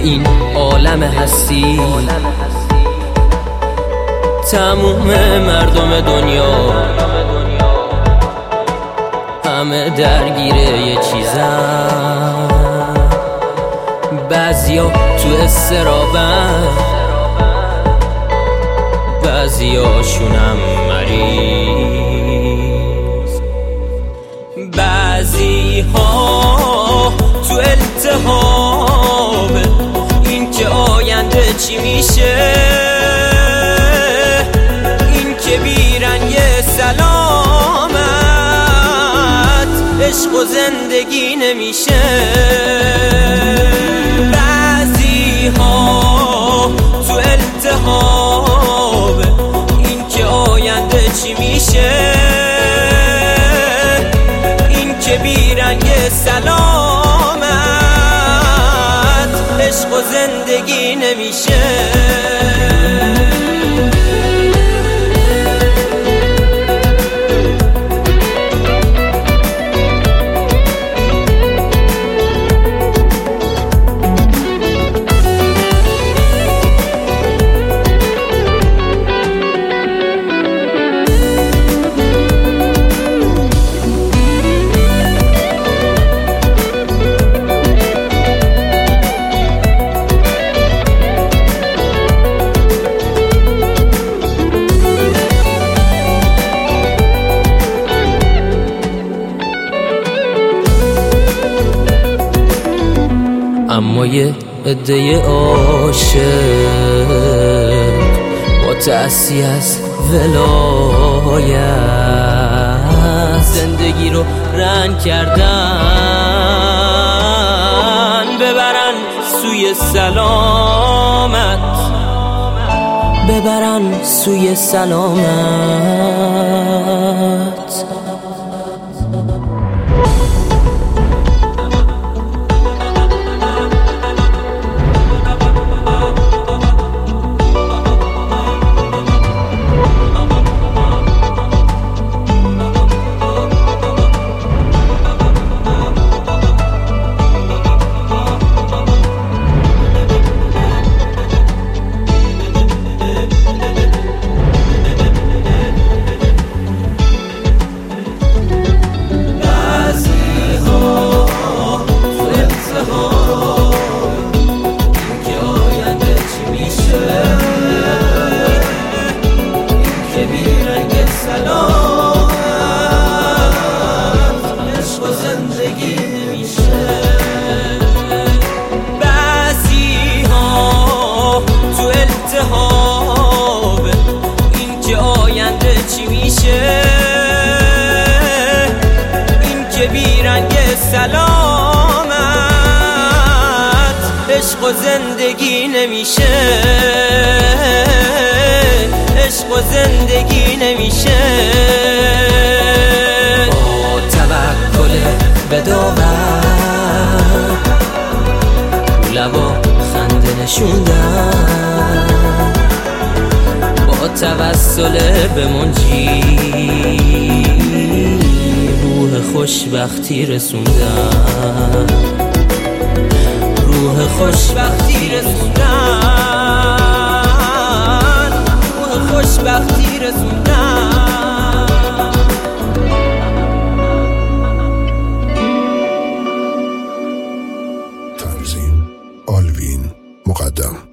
این عالم هستی. تموم مردم دنیا همه درگیر یه چیزن، بعضیا تو استرابن، بعضیاشونم مریض، بعضیها تو التهاب این که آینده چی میشه، این که بیرنگ سلامت عشق و زندگی نمیشه. بعضیها تو التهاب این که آینده چی میشه، این که بیرنگ سلامت عشق و زندگی نمیشه. اما یه عده عاشق با تأسی از ولایت زندگی رو رنگ کردن، ببرن سوی سلامت، ببرن سوی سلامت. چی میشه، این که بیرنگ سلامت عشق و زندگی نمیشه، عشق و زندگی نمیشه. با توکل به داور لبا خنده نشوندن، با توسل به منجی روح خوشبختی رسوندن، روح خوشبختی رسوندن، روح خوشبختی رسوندن. تنظیم آلوین مقدم.